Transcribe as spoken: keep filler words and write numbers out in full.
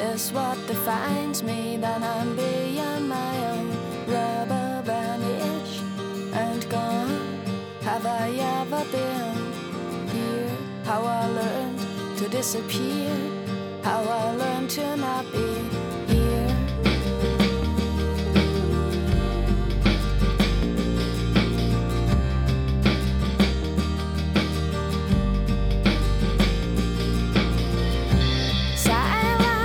is what defines me, then I'm beyond my own rubber bandage and gone. Have I ever been here? How I learned to disappear, how I learned to not be